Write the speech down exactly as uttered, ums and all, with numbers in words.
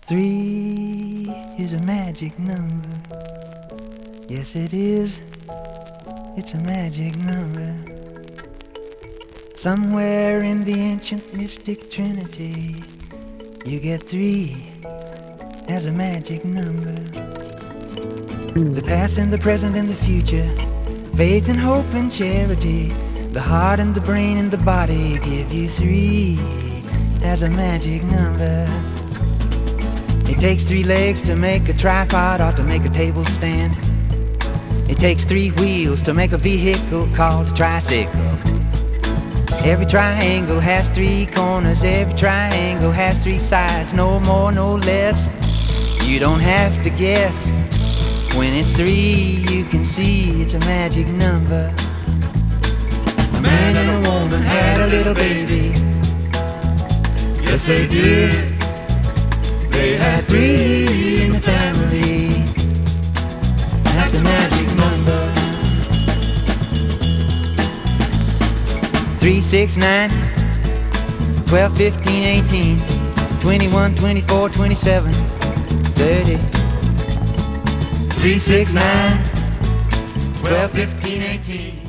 Three is a magic number. Yes, it is. It's a magic number. Somewhere in the ancient mystic trinity, you get three as a magic number. The past and the present and the future, faith and hope and charity, the heart and the brain and the body give you three as a magic number. It takes three legs to make a tripod or to make a table stand. It takes three wheels to make a vehicle called a tricycle. Every triangle has three corners, every triangle has three sides, no more, no less. You don't have to guess. When it's three, you can see it's a magic number. A man and a woman had a little baby. Yes, they did. They had three in the family. That's a magic number. Three, six, nine, twelve, fifteen, eighteen, twenty-one, twenty-four, twenty-seven, thirty. Three, six, nine, twelve, fifteen, eighteen.